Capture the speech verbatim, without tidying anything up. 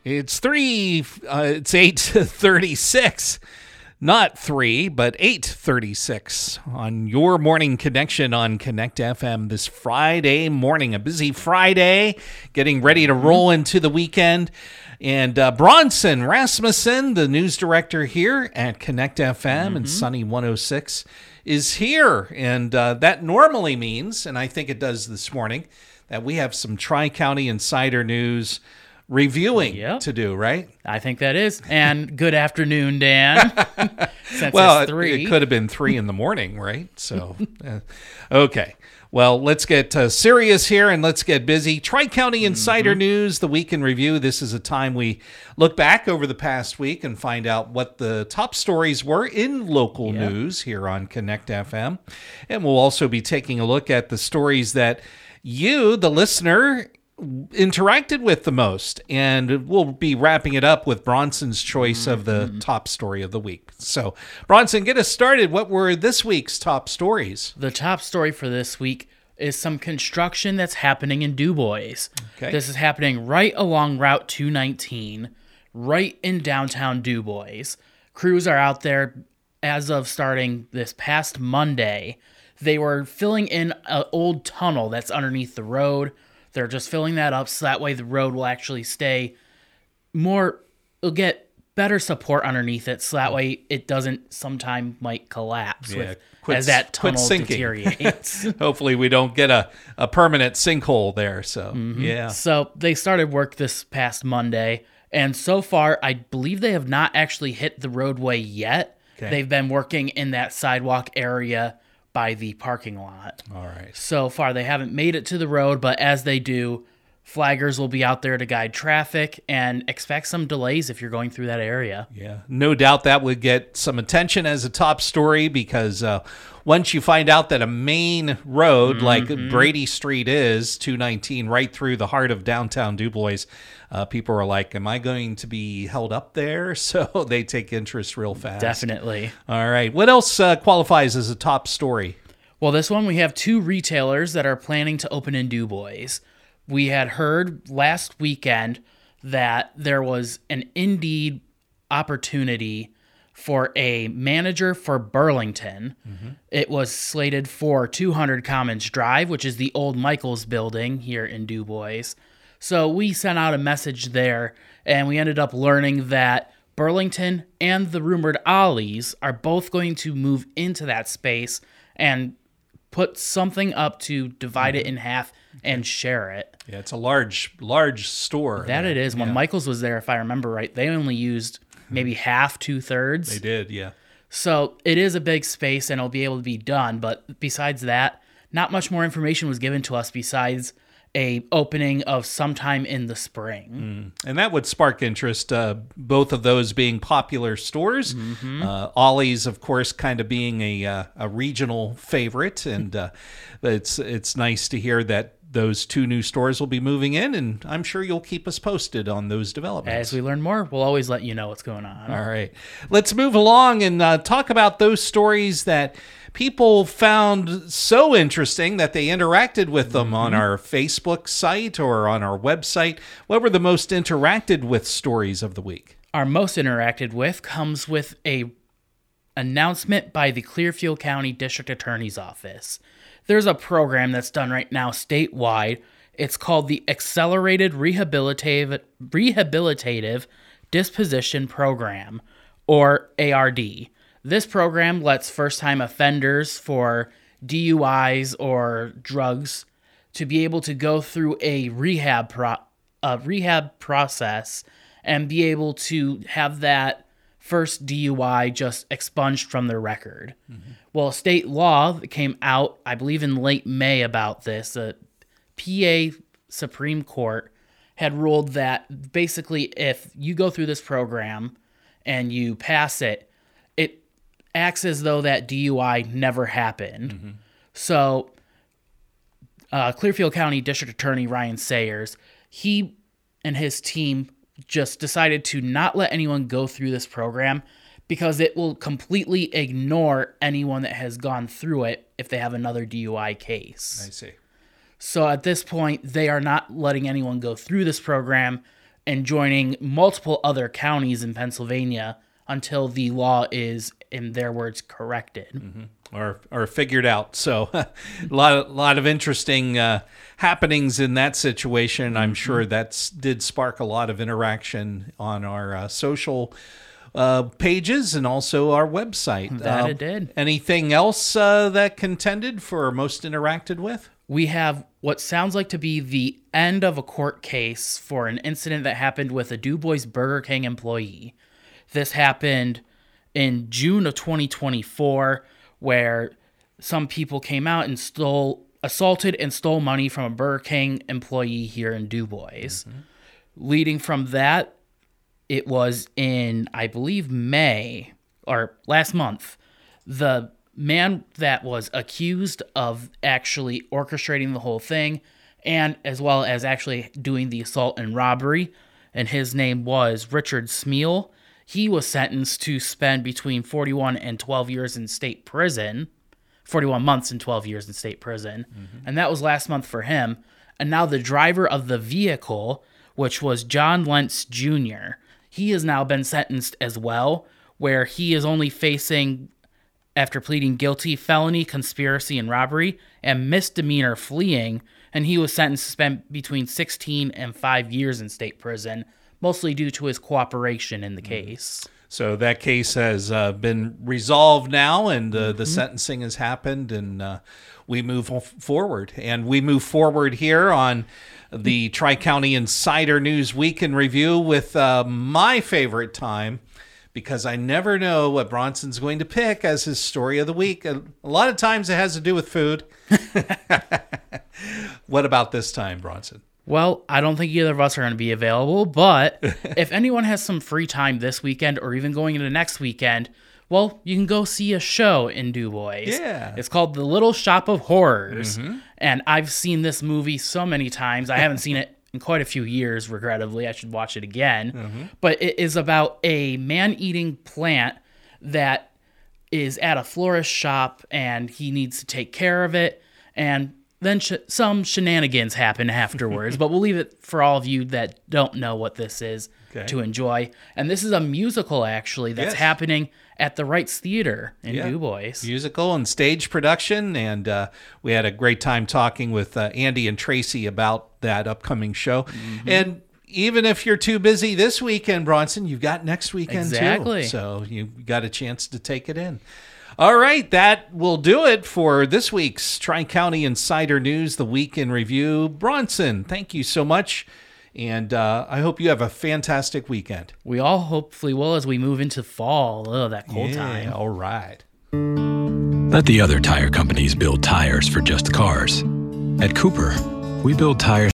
It's three. Uh, it's eight thirty-six. Not three, but eight thirty-six on your morning connection on Connect F M this Friday morning. A busy Friday, getting ready to roll into the weekend. And uh, Bronson Rasmussen, the news director here at Connect F M mm-hmm. and Sunny one oh six, is here. And uh, that normally means, and I think it does this morning, that we have some Tri-County Insider news reviewing yep. to do, right? I think that is. And good afternoon, Dan. Since well, it's three. It, it could have been three in the morning, right? So, uh, okay. Well, let's get uh, serious here and let's get busy. Tri-County Insider mm-hmm. News, the week in review. This is a time we look back over the past week and find out what the top stories were in local yep. news here on Connect F M. And we'll also be taking a look at the stories that you, the listener, interacted with the most, and we'll be wrapping it up with Bronson's choice mm-hmm. of the top story of the week. So, Bronson, get us started. What were this week's top stories? The top story for this week is some construction that's happening in DuBois. Okay. This is happening right along Route two nineteen, right in downtown DuBois. Crews are out there as of starting this past Monday. They were filling in an old tunnel that's underneath the road. They're just filling that up so that way the road will actually stay more, it'll get better support underneath it so that way it doesn't sometime might collapse yeah, with, quit, as that tunnel deteriorates. Hopefully we don't get a, a permanent sinkhole there. So, mm-hmm. yeah. So they started work this past Monday, and so far I believe they have not actually hit the roadway yet. Okay. They've been working in that sidewalk area by the parking lot. All right. So far, they haven't made it to the road, but as they do, flaggers will be out there to guide traffic and expect some delays if you're going through that area. Yeah, no doubt that would get some attention as a top story because uh, once you find out that a main road mm-hmm. like Brady Street is, two nineteen, right through the heart of downtown DuBois, uh, people are like, am I going to be held up there? So they take interest real fast. Definitely. All right. What else uh, qualifies as a top story? Well, this one, we have two retailers that are planning to open in DuBois. We had heard last weekend that there was an Indeed opportunity for a manager for Burlington. Mm-hmm. It was slated for two hundred Commons Drive, which is the old Michaels building here in DuBois. So we sent out a message there, and we ended up learning that Burlington and the rumored Ollie's are both going to move into that space and put something up to divide mm-hmm. it in half and share it. Yeah, it's a large, large store. That there. it is. When yeah. Michaels was there, if I remember right, they only used maybe half, two-thirds. They did, yeah. So it is a big space, and it'll be able to be done. But besides that, not much more information was given to us besides a opening of sometime in the spring. Mm. And that would spark interest, uh, both of those being popular stores. Mm-hmm. Uh, Ollie's, of course, kind of being a uh, a regional favorite. And uh, it's it's nice to hear that those two new stores will be moving in, and I'm sure you'll keep us posted on those developments. As we learn more, we'll always let you know what's going on. All right. Let's move along and uh, talk about those stories that people found so interesting that they interacted with them mm-hmm. on our Facebook site or on our website. What were the most interacted with stories of the week? Our most interacted with comes with a announcement by the Clearfield County District Attorney's Office. There's a program that's done right now statewide. It's called the Accelerated Rehabilitative, Rehabilitative Disposition Program, or A R D. This program lets first-time offenders for D U Is or drugs to be able to go through a rehab pro- a rehab process and be able to have that first D U I just expunged from their record. Mm-hmm. Well, state law came out, I believe in late May about this. The P A Supreme Court had ruled that basically if you go through this program and you pass it, it acts as though that D U I never happened. Mm-hmm. So uh, Clearfield County District Attorney Ryan Sayers, he and his team just decided to not let anyone go through this program because it will completely ignore anyone that has gone through it if they have another D U I case. I see. So at this point, they are not letting anyone go through this program and joining multiple other counties in Pennsylvania until the law is, in their words, corrected. Mm-hmm. Or, or figured out. So a lot of, lot of interesting uh, happenings in that situation. I'm mm-hmm. sure that did spark a lot of interaction on our uh, social uh, pages and also our website. That uh, it did. Anything else uh, that contended for most interacted with? We have what sounds like to be the end of a court case for an incident that happened with a Du Bois Burger King employee. This happened in June of twenty twenty-four, where some people came out and stole, assaulted and stole money from a Burger King employee here in Du Bois. Mm-hmm. Leading from that, it was in, I believe, May, or last month, the man that was accused of actually orchestrating the whole thing, and as well as actually doing the assault and robbery, and his name was Richard Smeal. He was sentenced to spend between forty-one and twelve years in state prison, forty-one months and twelve years in state prison. Mm-hmm. And that was last month for him. And now the driver of the vehicle, which was John Lentz Junior, he has now been sentenced as well, where he is only facing, after pleading guilty, felony, conspiracy, and robbery, and misdemeanor fleeing. And he was sentenced to spend between sixteen and five years in state prison, mostly due to his cooperation in the case. So that case has uh, been resolved now, and uh, the mm-hmm. sentencing has happened, and uh, we move forward. And we move forward here on the Tri-County Insider News Week in Review with uh, my favorite time, because I never know what Bronson's going to pick as his story of the week. A lot of times it has to do with food. What about this time, Bronson? Well, I don't think either of us are going to be available, but if anyone has some free time this weekend or even going into next weekend, well, you can go see a show in Du Bois. Yeah. It's called The Little Shop of Horrors, mm-hmm. and I've seen this movie so many times. I haven't seen it in quite a few years, regrettably. I should watch it again. Mm-hmm. But it is about a man-eating plant that is at a florist shop, and he needs to take care of it, and then sh- some shenanigans happen afterwards, but we'll leave it for all of you that don't know what this is okay. to enjoy. And this is a musical, actually, that's yes. happening at the Wrights Theater in yeah. Du Bois. Musical and stage production, and uh, we had a great time talking with uh, Andy and Tracy about that upcoming show. Mm-hmm. And even if you're too busy this weekend, Bronson, you've got next weekend exactly. too. So you got a chance to take it in. All right, that will do it for this week's Tri-County Insider News, the Week in Review. Bronson, thank you so much, and uh, I hope you have a fantastic weekend. We all hopefully will as we move into fall. Oh, that cold yeah, time. All right. Let the other tire companies build tires for just cars. At Cooper, we build tires